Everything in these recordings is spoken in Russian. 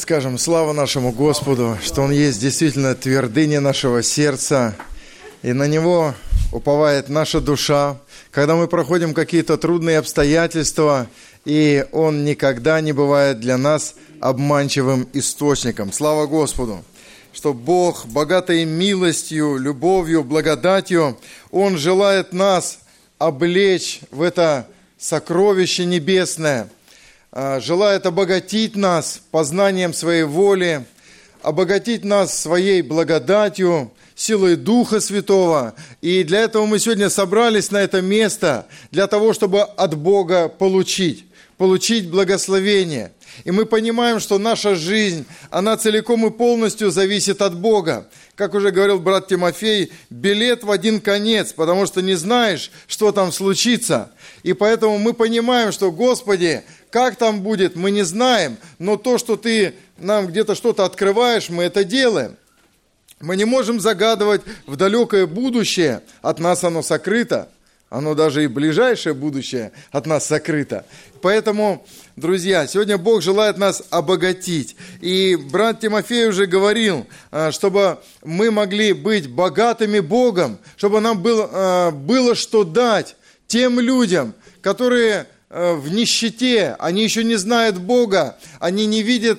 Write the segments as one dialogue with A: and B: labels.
A: Скажем слава нашему Господу, что Он есть действительно твердыня нашего сердца, и на Него уповает наша душа, когда мы проходим какие-то трудные обстоятельства, и Он никогда не бывает для нас обманчивым источником. Слава Господу, что Бог, богатый милостью, любовью, благодатью, Он желает нас облечь в это сокровище небесное, желает обогатить нас познанием своей воли, обогатить нас своей благодатью, силой Духа Святого. И для этого мы сегодня собрались на это место, для того, чтобы от Бога получить благословение. И мы понимаем, что наша жизнь, она целиком и полностью зависит от Бога. Как уже говорил брат Тимофей, билет в один конец, потому что не знаешь, что там случится. И поэтому мы понимаем, что, Господи, как там будет, мы не знаем, но то, что Ты нам где-то что-то открываешь, мы это делаем. Мы не можем загадывать в далекое будущее, от нас оно сокрыто. Оно даже и ближайшее будущее от нас сокрыто. Поэтому, друзья, сегодня Бог желает нас обогатить. И брат Тимофей уже говорил, чтобы мы могли быть богатыми Богом, чтобы нам было что дать тем людям, которые в нищете, они еще не знают Бога, они не видят,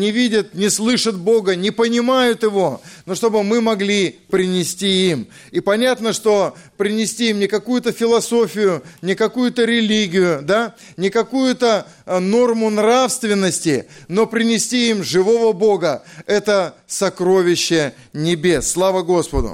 A: не слышат Бога, не понимают Его, но чтобы мы могли принести им. И понятно, что принести им не какую-то философию, не какую-то религию, да, не какую-то норму нравственности, но принести им живого Бога – это сокровище небес. Слава Господу!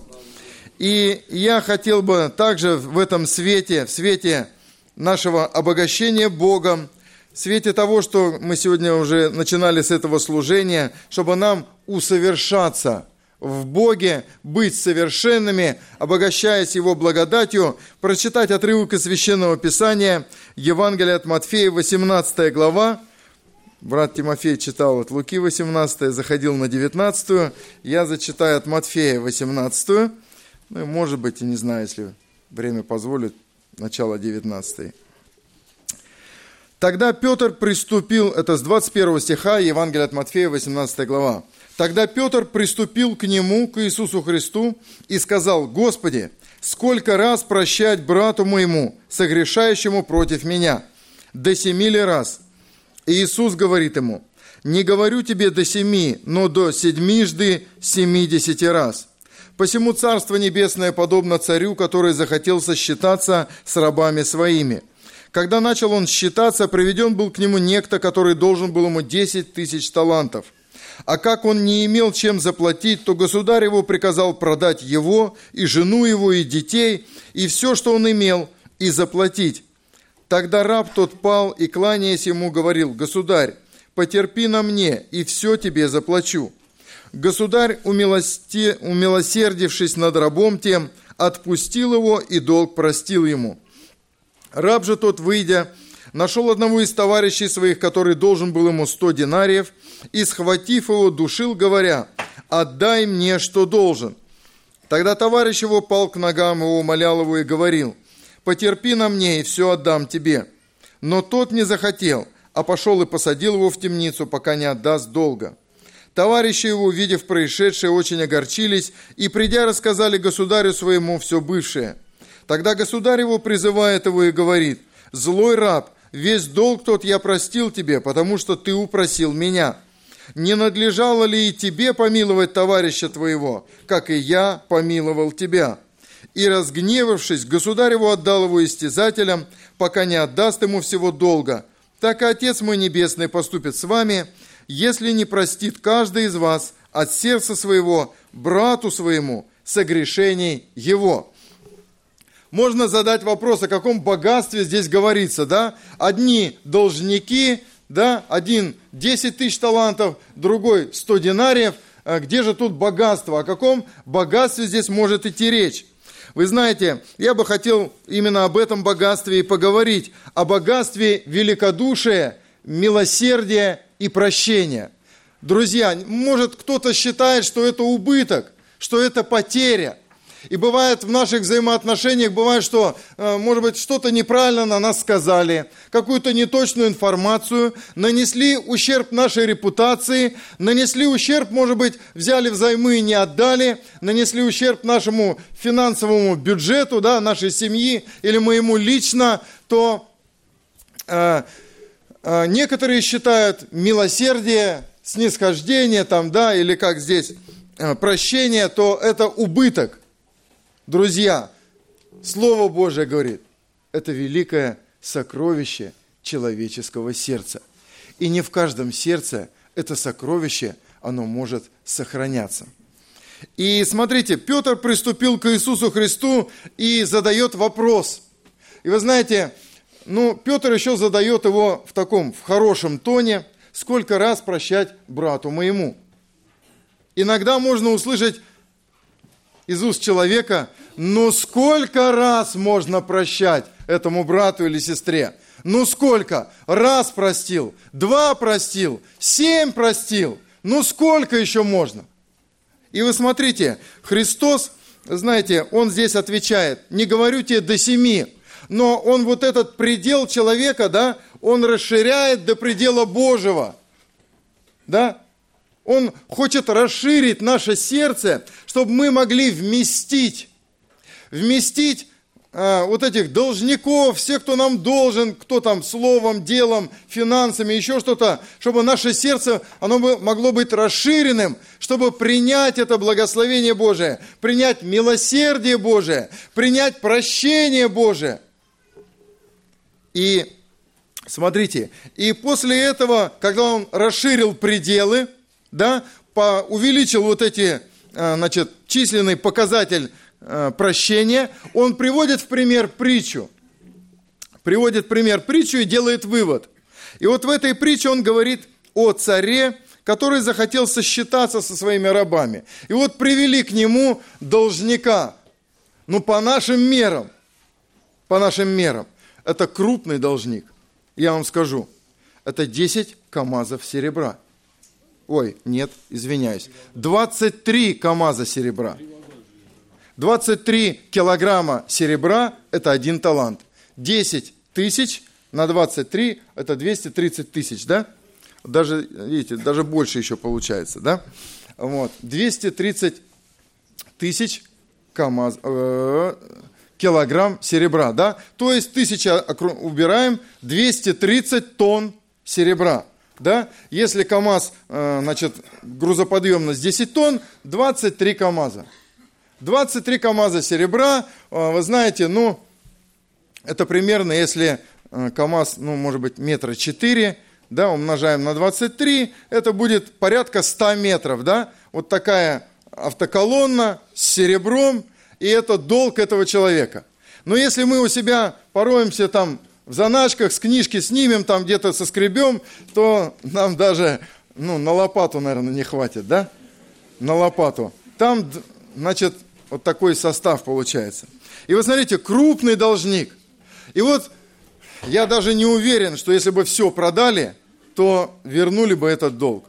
A: И я хотел бы также в этом свете, в свете нашего обогащения Богом, в свете того, что мы сегодня уже начинали с этого служения, чтобы нам усовершаться в Боге, быть совершенными, обогащаясь Его благодатью, прочитать отрывок из Священного Писания, Евангелие от Матфея, 18 глава. Брат Тимофей читал от Луки 18, заходил на 19, я зачитаю от Матфея 18, ну и может быть, и не знаю, если время позволит, начало 19. Тогда Петр приступил, это с 21 стиха, Евангелие от Матфея, 18 глава. Тогда Петр приступил к нему, к Иисусу Христу, и сказал: «Господи, сколько раз прощать брату моему, согрешающему против меня? До 7 ли раз?» И Иисус говорит ему: «Не говорю тебе до 7, но до 70 раз». Посему Царство Небесное подобно царю, который захотел сосчитаться с рабами своими. Когда начал он считаться, приведен был к нему некто, который должен был ему 10 тысяч талантов. А как он не имел чем заплатить, то государь его приказал продать его, и жену его, и детей, и все, что он имел, и заплатить. Тогда раб тот пал и, кланяясь ему, говорил: «Государь, потерпи на мне, и все тебе заплачу». Государь, умилосердившись над рабом тем, отпустил его и долг простил ему. Раб же тот, выйдя, нашел одного из товарищей своих, который должен был ему 100 динариев, и, схватив его, душил, говоря: «Отдай мне, что должен». Тогда товарищ его пал к ногам его, умолял его и говорил: «Потерпи на мне, и все отдам тебе». Но тот не захотел, а пошел и посадил его в темницу, пока не отдаст долга. Товарищи его, увидев происшедшее, очень огорчились и, придя, рассказали государю своему все бывшее. Тогда государь его призывает его и говорит: «Злой раб, весь долг тот я простил тебе, потому что ты упросил меня. Не надлежало ли и тебе помиловать товарища твоего, как и я помиловал тебя?» И, разгневавшись, государь его отдал его истязателям, пока не отдаст ему всего долга. Так и Отец мой Небесный поступит с вами, если не простит каждый из вас от сердца своего брату своему согрешений его». Можно задать вопрос, о каком богатстве здесь говорится, да? Одни должники, да? Один 10 тысяч талантов, другой 100 динариев. Где же тут богатство? О каком богатстве здесь может идти речь? Вы знаете, я бы хотел именно об этом богатстве и поговорить. О богатстве великодушия, милосердия и прощения. Друзья, может кто-то считает, что это убыток, что это потеря. И бывает в наших взаимоотношениях, бывает, что, может быть, что-то неправильно на нас сказали, какую-то неточную информацию, нанесли ущерб нашей репутации, нанесли ущерб, может быть, взяли взаймы и не отдали, нанесли ущерб нашему финансовому бюджету, да, нашей семьи или моему лично, то некоторые считают милосердие, снисхождение там, да, или как здесь, прощение, то это убыток. Друзья, Слово Божие говорит, это великое сокровище человеческого сердца. И не в каждом сердце это сокровище, оно может сохраняться. И смотрите, Петр приступил к Иисусу Христу и задает вопрос. И вы знаете, Петр еще задает его в хорошем тоне, сколько раз прощать брату моему. Иногда можно услышать из уст человека, сколько раз можно прощать этому брату или сестре? Сколько? Раз простил, 2 простил, 7 простил. Сколько еще можно? И вы смотрите, Христос, знаете, Он здесь отвечает, не говорю тебе до 7, но Он вот этот предел человека, да, Он расширяет до предела Божьего, да. Он хочет расширить наше сердце, чтобы мы могли вместить вот этих должников, всех, кто нам должен, кто там словом, делом, финансами, еще что-то, чтобы наше сердце, оно могло быть расширенным, чтобы принять это благословение Божие, принять милосердие Божие, принять прощение Божие. И смотрите, и после этого, когда он расширил пределы, да, увеличил вот эти, численный показатель прощения, он приводит в пример притчу. Приводит пример притчу и делает вывод. И вот в этой притче он говорит о царе, который захотел сосчитаться со своими рабами. И вот привели к нему должника. По нашим мерам, это крупный должник. Я вам скажу, это 10 КАМАЗов серебра. 23 КАМАЗа серебра. 23 килограмма серебра – это 1 талант. 10 тысяч на 23 – это 230 тысяч, да? Даже, видите, даже больше еще получается, да? 230 тысяч килограмм серебра, да? То есть 1000 убираем, 230 тонн серебра. Да? Если КАМАЗ, грузоподъемность 10 тонн, 23 КАМАЗа. 23 КАМАЗа серебра, вы знаете, это примерно, если КАМАЗ, может быть, 4 метра, да, умножаем на 23, это будет порядка 100 метров, да? Вот такая автоколонна с серебром, и это долг этого человека. Но если мы у себя пороемся там, в заначках, с книжки снимем, там где-то соскребем, то нам даже, на лопату, наверное, не хватит, да? На лопату. Там, вот такой состав получается. И вы смотрите, крупный должник. И вот я даже не уверен, что если бы все продали, то вернули бы этот долг.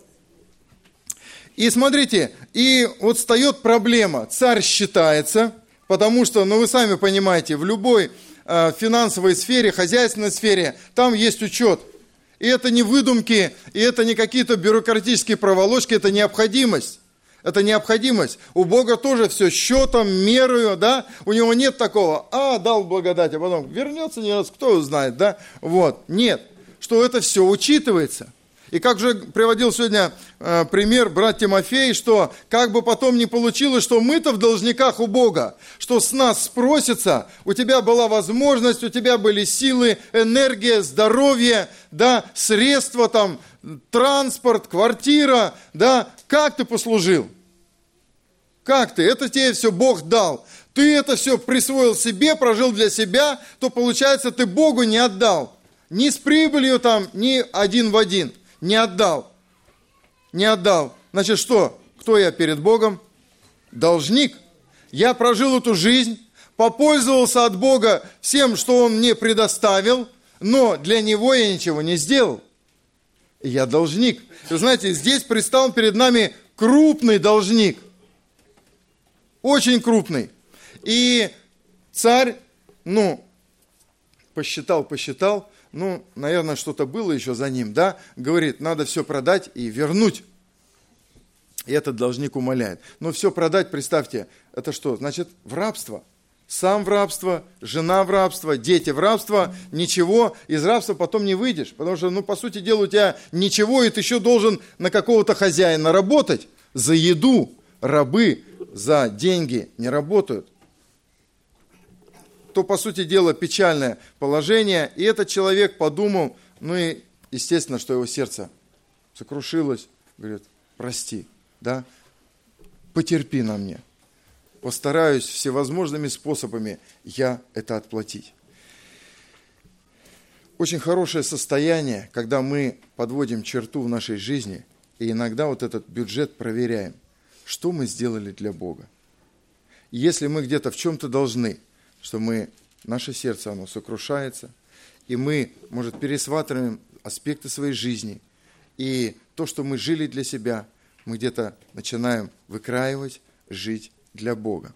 A: И смотрите, и вот встает проблема. Царь считается, потому что, вы сами понимаете, в любой финансовой сфере, хозяйственной сфере, там есть учет. И это не выдумки, и это не какие-то бюрократические проволочки, это необходимость. Это необходимость. У Бога тоже все счетом, мерою, да? У Него нет такого, дал благодать, а потом вернется, не вернется, кто знает, да? Нет. Что это все учитывается. И как же приводил сегодня пример брат Тимофей, что как бы потом не получилось, что мы-то в должниках у Бога, что с нас спросится, у тебя была возможность, у тебя были силы, энергия, здоровье, да, средства, там, транспорт, квартира, да, как ты послужил? Как ты? Это тебе все Бог дал. Ты это все присвоил себе, прожил для себя, то получается, ты Богу не отдал. Ни с прибылью там, ни один в один. Не отдал. Значит, что? Кто я перед Богом? Должник. Я прожил эту жизнь, попользовался от Бога всем, что Он мне предоставил, но для Него я ничего не сделал. И я должник. Вы знаете, здесь предстал перед нами крупный должник. Очень крупный. И царь, посчитал, наверное, что-то было еще за ним, да, говорит, надо все продать и вернуть. И этот должник умоляет. Но все продать, представьте, это что? Значит, в рабство. Сам в рабство, жена в рабство, дети в рабство, ничего, из рабства потом не выйдешь. Потому что, по сути дела, у тебя ничего, и ты еще должен на какого-то хозяина работать. За еду рабы за деньги не работают. То, по сути дела, печальное положение. И этот человек подумал, и естественно, что его сердце сокрушилось. Говорит, прости, да, потерпи на мне. Постараюсь всевозможными способами я это отплатить. Очень хорошее состояние, когда мы подводим черту в нашей жизни, и иногда вот этот бюджет проверяем, что мы сделали для Бога. Если мы где-то в чем-то должны, что наше сердце, оно сокрушается, и мы, может, пересматриваем аспекты своей жизни, и то, что мы жили для себя, мы где-то начинаем выкраивать, жить для Бога.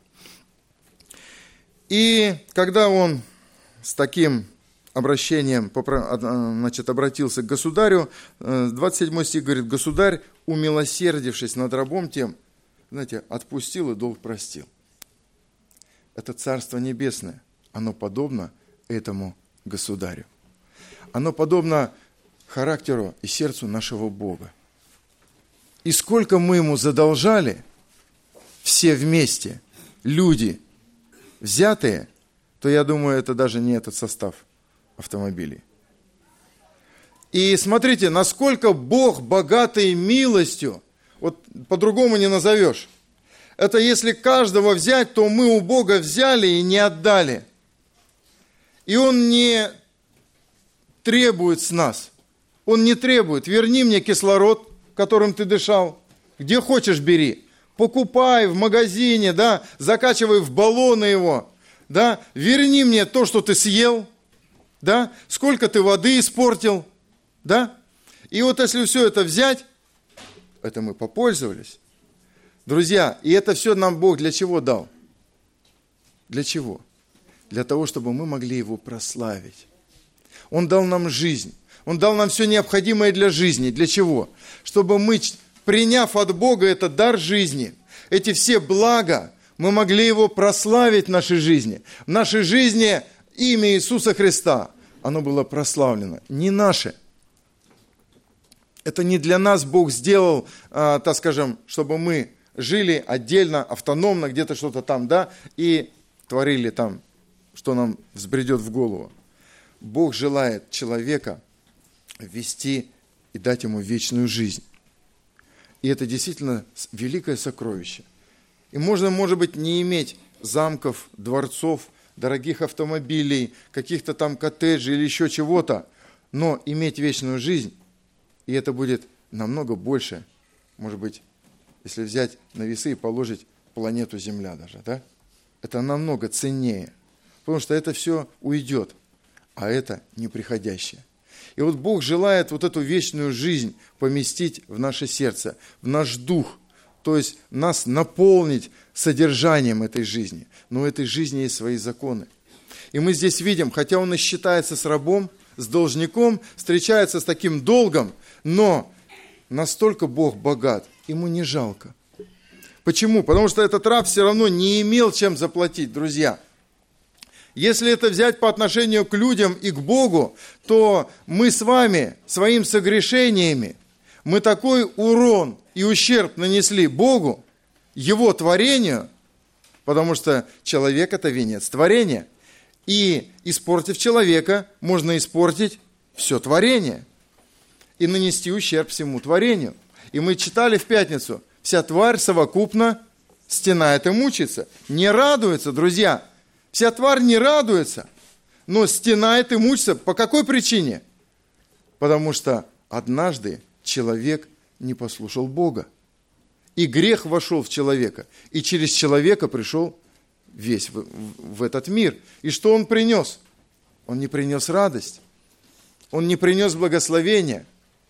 A: И когда он с таким обращением, обратился к государю, 27 стих говорит, государь, умилосердившись над рабом тем, отпустил и долг простил. Это Царство Небесное, оно подобно этому государю. Оно подобно характеру и сердцу нашего Бога. И сколько мы ему задолжали, все вместе, люди взятые, то я думаю, это даже не этот состав автомобилей. И смотрите, насколько Бог богатый милостью, вот по-другому не назовешь. Это если каждого взять, то мы у Бога взяли и не отдали. И Он не требует с нас. Он не требует, верни мне кислород, которым ты дышал, где хочешь бери. Покупай в магазине, да, закачивай в баллоны его, да, верни мне то, что ты съел, да, сколько ты воды испортил, да. И вот если все это взять, это мы попользовались. Друзья, и это все нам Бог для чего дал? Для чего? Для того, чтобы мы могли Его прославить. Он дал нам жизнь, Он дал нам все необходимое для жизни. Для чего? Чтобы мы, приняв от Бога этот дар жизни, эти все блага, мы могли Его прославить в нашей жизни. В нашей жизни имя Иисуса Христа, оно было прославлено. Не наше. Это не для нас Бог сделал, так скажем, чтобы мы жили отдельно, автономно, где-то что-то там, да, и творили там, что нам взбредет в голову. Бог желает человека ввести и дать ему вечную жизнь. И это действительно великое сокровище. И можно, может быть, не иметь замков, дворцов, дорогих автомобилей, каких-то там коттеджей или еще чего-то, но иметь вечную жизнь, и это будет намного больше, может быть, если взять на весы и положить планету Земля даже, да? Это намного ценнее, потому что это все уйдет, а это неприходящее. И вот Бог желает вот эту вечную жизнь поместить в наше сердце, в наш дух, то есть нас наполнить содержанием этой жизни. Но у этой жизни есть свои законы. И мы здесь видим, хотя он и считается с рабом, с должником, встречается с таким долгом, но настолько Бог богат, ему не жалко. Почему? Потому что этот раб все равно не имел чем заплатить, друзья. Если это взять по отношению к людям и к Богу, то мы с вами своими согрешениями, мы такой урон и ущерб нанесли Богу, Его творению, потому что человек – это венец творения. И, испортив человека, можно испортить все творение и нанести ущерб всему творению. И мы читали в пятницу, вся тварь совокупно стенает и мучается. Не радуется, друзья. Вся тварь не радуется, но стенает и мучается. По какой причине? Потому что однажды человек не послушал Бога. И грех вошел в человека. И через человека пришел весь в этот мир. И что он принес? Он не принес радость. Он не принес благословения.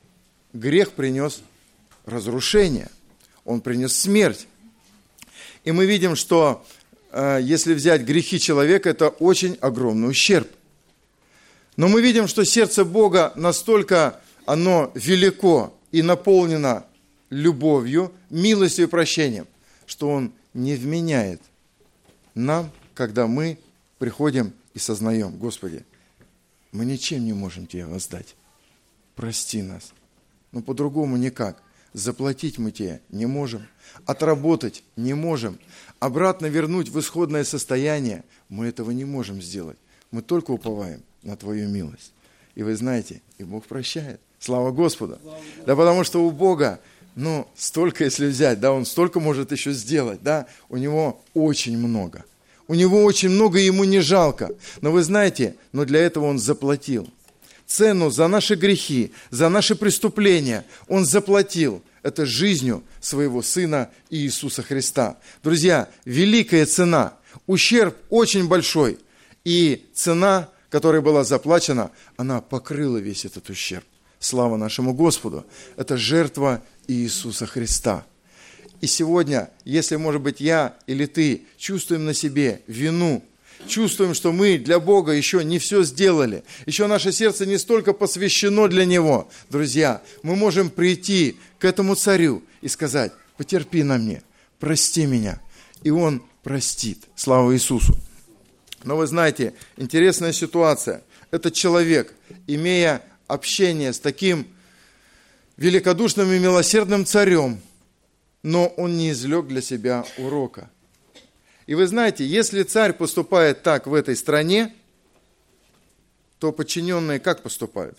A: Грех принес разрушение. Он принес смерть. И мы видим, что если взять грехи человека, это очень огромный ущерб. Но мы видим, что сердце Бога настолько оно велико и наполнено любовью, милостью и прощением, что Он не вменяет нам, когда мы приходим и сознаем: Господи, мы ничем не можем Тебе воздать. Прости нас. Но по-другому никак. Заплатить мы Тебе не можем. Отработать не можем. Обратно вернуть в исходное состояние мы этого не можем сделать. Мы только уповаем на Твою милость. И вы знаете, и Бог прощает. Слава Господу. Да потому что у Бога, столько, если взять, Он столько может еще сделать, у Него очень много. У Него очень много, и Ему не жалко. Но вы знаете, для этого Он заплатил. Цену за наши грехи, за наши преступления Он заплатил. Это жизнью своего Сына Иисуса Христа. Друзья, великая цена, ущерб очень большой. И цена, которая была заплачена, она покрыла весь этот ущерб. Слава нашему Господу! Это жертва Иисуса Христа. И сегодня, если, может быть, я или ты чувствуем на себе вину, чувствуем, что мы для Бога еще не все сделали, еще наше сердце не столько посвящено для Него, друзья, мы можем прийти к этому царю и сказать: потерпи на мне, прости меня. И Он простит. Слава Иисусу! Но вы знаете, интересная ситуация. Этот человек, имея общение с таким великодушным и милосердным царем, но он не извлек для себя урока. И вы знаете, если царь поступает так в этой стране, то подчиненные как поступают?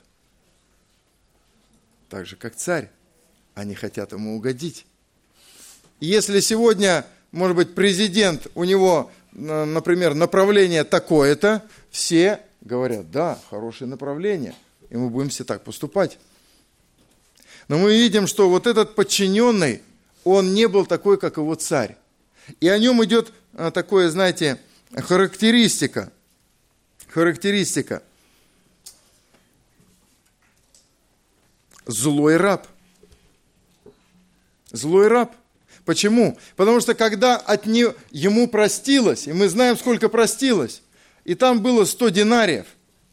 A: Так же, как царь. Они хотят ему угодить. И если сегодня, может быть, президент, у него, например, направление такое-то, все говорят: да, хорошее направление, и мы будем все так поступать. Но мы видим, что вот этот подчиненный, он не был такой, как его царь. И о нем идет такое, знаете, характеристика. Злой раб. Злой раб. Почему? Потому что когда ему простилось, и мы знаем, сколько простилось, и там было 100 динариев,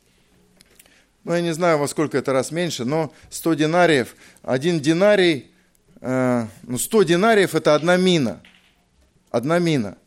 A: я не знаю, во сколько это раз меньше, но 100 динариев, 1 динарий, 100 динариев – это 1 мина. 1 мина.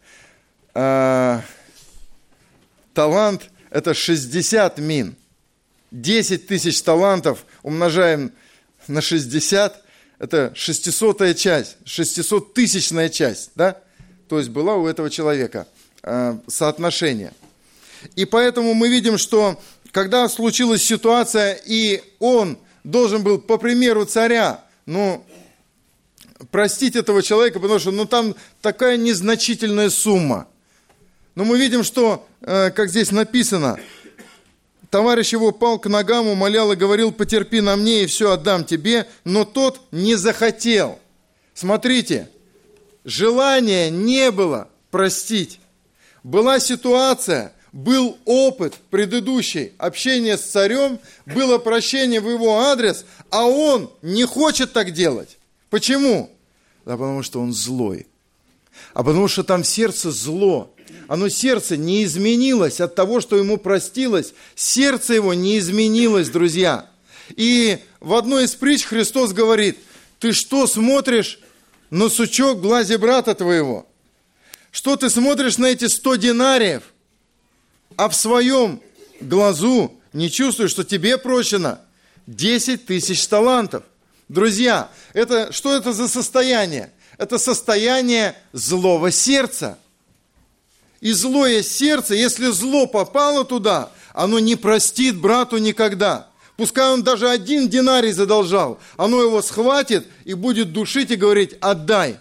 A: Талант – это 60 мин. 10 тысяч талантов умножаем на 60 – это 600-я часть, 600-тысячная часть. Да? То есть была у этого человека соотношение. И поэтому мы видим, что когда случилась ситуация, и он должен был, по примеру царя, простить этого человека, потому что там такая незначительная сумма. Но мы видим, что, как здесь написано, товарищ его пал к ногам, умолял и говорил: потерпи на мне, и все отдам тебе. Но тот не захотел. Смотрите, желания не было простить. Была ситуация, был опыт предыдущий общения с царем, было прощение в его адрес, а он не хочет так делать. Почему? Да потому что он злой. А потому что там сердце зло. Оно сердце не изменилось от того, что ему простилось. Сердце его не изменилось, друзья. И в одной из притч Христос говорит: ты что смотришь на сучок в глазе брата твоего? Что ты смотришь на эти 100 динариев, а в своем глазу не чувствуешь, что тебе прощено 10 тысяч талантов? Друзья, что это за состояние? Это состояние злого сердца. И злое сердце, если зло попало туда, оно не простит брату никогда. Пускай он даже 1 динарий задолжал, оно его схватит и будет душить и говорить: отдай.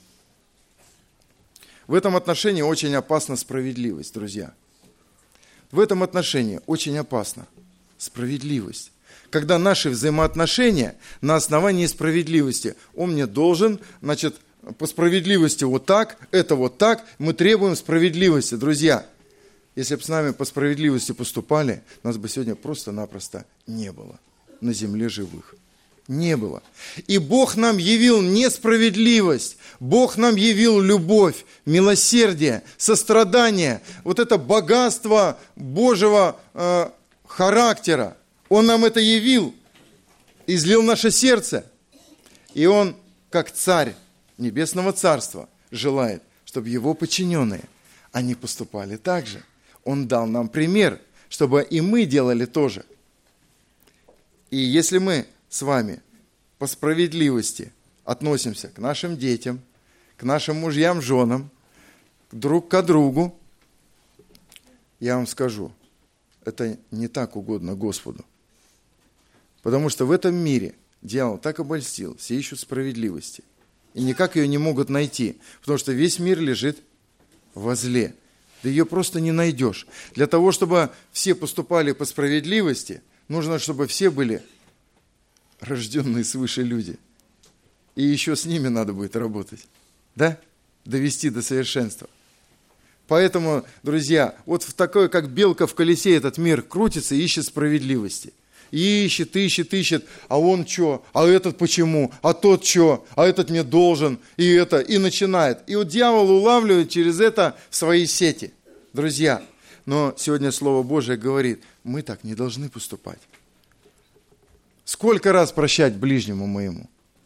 A: В этом отношении очень опасна справедливость, друзья. В этом отношении очень опасна справедливость. Когда наши взаимоотношения на основании справедливости. Он мне должен, по справедливости вот так, это вот так. Мы требуем справедливости, друзья. Если бы с нами по справедливости поступали, нас бы сегодня просто-напросто не было на земле живых. Не было. И Бог нам явил несправедливость. Бог нам явил любовь, милосердие, сострадание, вот это богатство Божьего характера. Он нам это явил, излил наше сердце. И Он, как царь Небесного Царства, желает, чтобы Его подчиненные, они поступали так же. Он дал нам пример, чтобы и мы делали то же. И если мы с вами по справедливости относимся к нашим детям, к нашим мужьям, женам, друг к другу, я вам скажу, это не так угодно Господу. Потому что в этом мире дьявол так обольстил, все ищут справедливости. И никак ее не могут найти, потому что весь мир лежит во зле. Ты ее просто не найдешь. Для того, чтобы все поступали по справедливости, нужно, чтобы все были рожденные свыше люди. И еще с ними надо будет работать. Да? Довести до совершенства. Поэтому, друзья, вот в такое, как белка в колесе, этот мир крутится и ищет справедливости. Ищет, а он что? А этот почему? А тот что? А этот мне должен? И это, и начинает. И вот дьявол улавливает через это в свои сети. Друзья, но сегодня Слово Божие говорит, мы так не должны поступать. Сколько раз прощать ближнему моему?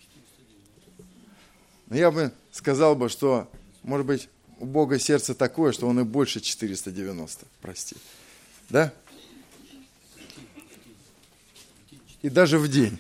A: Я бы сказал, что, может быть, у Бога сердце такое, что Он и больше 490 простит. Да? И даже в день.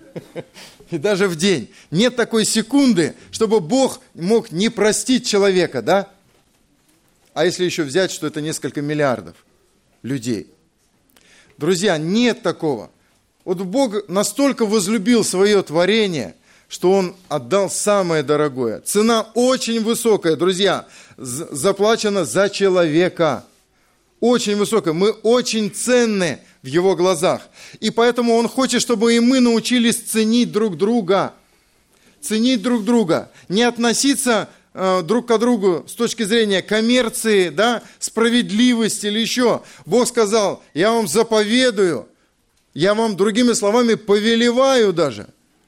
A: И даже в день. Нет такой секунды, чтобы Бог мог не простить человека, да? А если еще взять, что это несколько миллиардов людей. Друзья, нет такого. Вот Бог настолько возлюбил свое творение, что Он отдал самое дорогое. Цена очень высокая, друзья, заплачена за человека. Очень высокая. Мы очень ценны в Его глазах. И поэтому Он хочет, чтобы и мы научились ценить друг друга. Ценить друг друга. Не относиться друг к другу с точки зрения коммерции, да, справедливости или еще. Бог сказал, я вам заповедую, я вам, другими словами, повелеваю даже.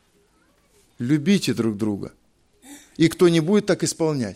A: Любите друг друга. И кто не будет так исполнять,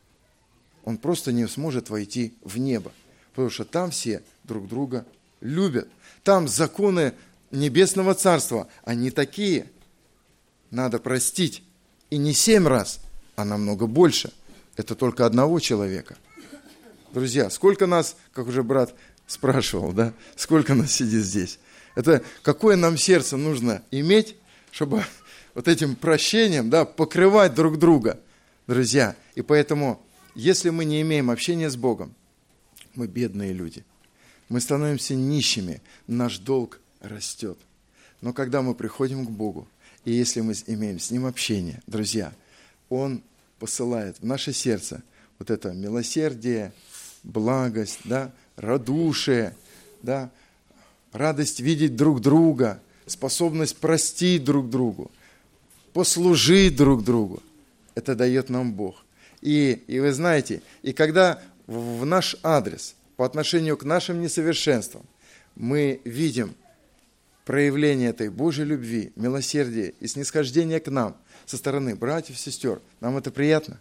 A: он просто не сможет войти в небо. Потому что там все друг друга любят. Там законы Небесного Царства, они такие. Надо простить. И не 7 раз, а намного больше. Это только одного человека. Друзья, сколько нас, как уже брат спрашивал, да, сколько нас сидит здесь? Это какое нам сердце нужно иметь, чтобы вот этим прощением, да, покрывать друг друга, друзья. И поэтому, если мы не имеем общения с Богом, мы бедные люди. Мы становимся нищими, наш долг растет. Но когда мы приходим к Богу, и если мы имеем с Ним общение, друзья, Он посылает в наше сердце вот это милосердие, благость, да, радушие, да, радость видеть друг друга, способность простить друг другу, послужить друг другу. Это дает нам Бог. И вы знаете, и когда в наш адрес, по отношению к нашим несовершенствам, мы видим проявление этой Божьей любви, милосердия и снисхождения к нам со стороны братьев, сестер, нам это приятно?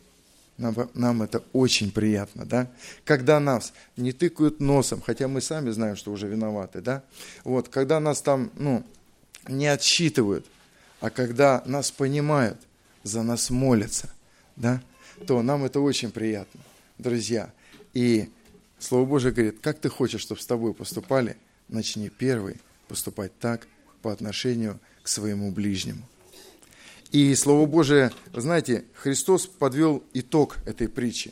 A: Нам это очень приятно, да? Когда нас не тыкают носом, хотя мы сами знаем, что уже виноваты, да? Вот, когда нас там, не отсчитывают, а когда нас понимают, за нас молятся, да? То нам это очень приятно, друзья. И Слово Божие говорит, как ты хочешь, чтобы с тобой поступали, начни первый поступать так по отношению к своему ближнему. И Слово Божие, вы знаете, Христос подвел итог этой притчи.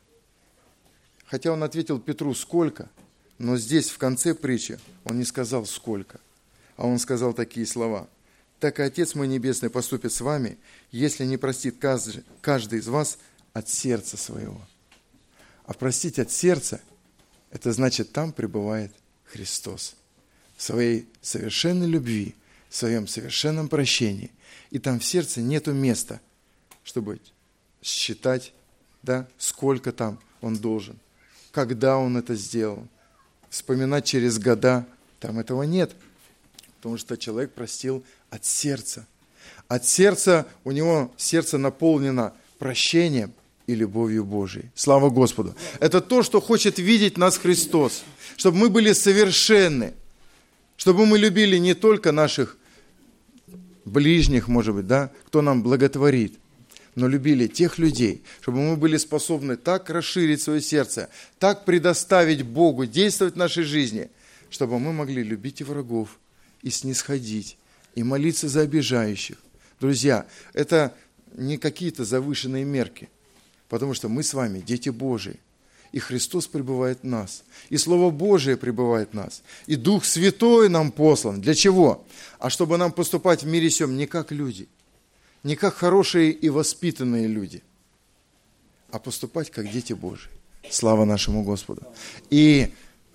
A: Хотя Он ответил Петру «сколько?», но здесь в конце притчи Он не сказал «сколько?», а Он сказал такие слова. «Так и Отец мой Небесный поступит с вами, если не простит каждый из вас от сердца своего». А простить от сердца, это значит, там пребывает Христос в своей совершенной любви, в своем совершенном прощении. И там в сердце нету места, чтобы считать, да, сколько там он должен, когда он это сделал, вспоминать через года. Там этого нет, потому что человек простил от сердца. От сердца, у него сердце наполнено прощением и любовью Божией. Слава Господу. Это то, что хочет видеть нас Христос. Чтобы мы были совершенны. Чтобы мы любили не только наших ближних, может быть, да, кто нам благотворит, но любили тех людей, чтобы мы были способны так расширить свое сердце, так предоставить Богу действовать в нашей жизни, чтобы мы могли любить и врагов, и снисходить, и молиться за обижающих. Друзья, это не какие-то завышенные мерки, потому что мы с вами дети Божии, и Христос пребывает в нас, и Слово Божие пребывает в нас, и Дух Святой нам послан. Для чего? А чтобы нам поступать в мире сем не как люди, не как хорошие и воспитанные люди, а поступать как дети Божии. Слава нашему Господу. И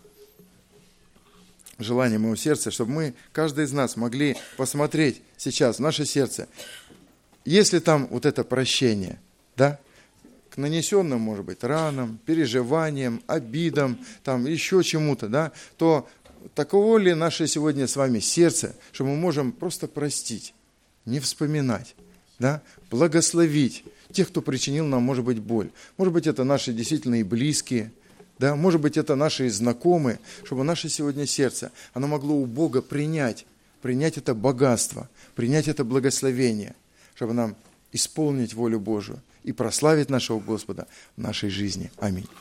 A: желание моего сердца, чтобы мы, каждый из нас, могли посмотреть сейчас в наше сердце, есть ли там вот это прощение, да, к нанесенным, может быть, ранам, переживаниям, обидам, там еще чему-то, да, то таково ли наше сегодня с вами сердце, что мы можем просто простить, не вспоминать, да, благословить тех, кто причинил нам, может быть, боль. Может быть, это наши действительно и близкие, да, может быть, это наши знакомые, чтобы наше сегодня сердце, оно могло у Бога принять это богатство, принять это благословение, чтобы нам исполнить волю Божию и прославить нашего Господа в нашей жизни. Аминь.